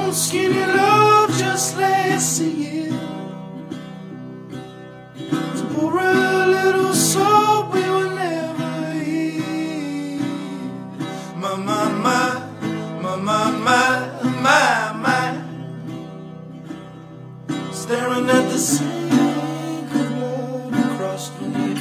on, skinny love, just last year. To pour a little salt, we were never here. My, my, my, my, my, my, my, my. Staring at the sink of blood across the knee.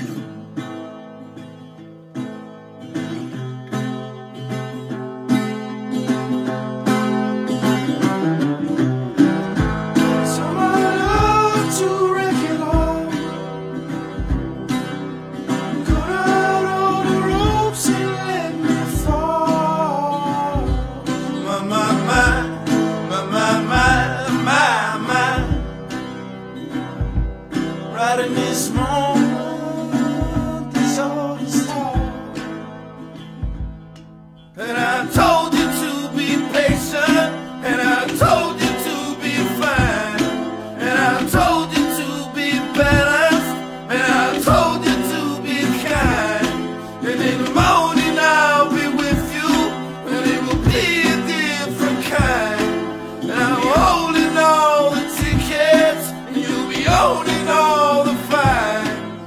Right in this moment, this all is hard. And I told you to be patient, and I told you to be fine, and I told you to be balanced, and I told you to be kind. And in the morning I'll be with you, and it will be a different kind. And I'm holding all the tickets, and you'll be owning all the fines.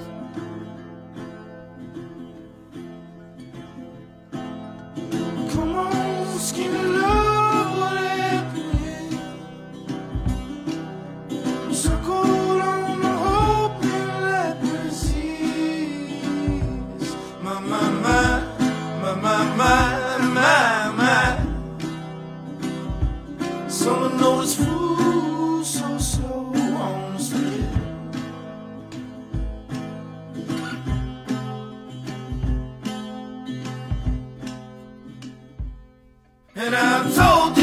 Come on, skinny love, what happened? Circled on the hope and let resist. My, my, my, my, my, my, my, my. Someone noticed food so slow on the street. And I told you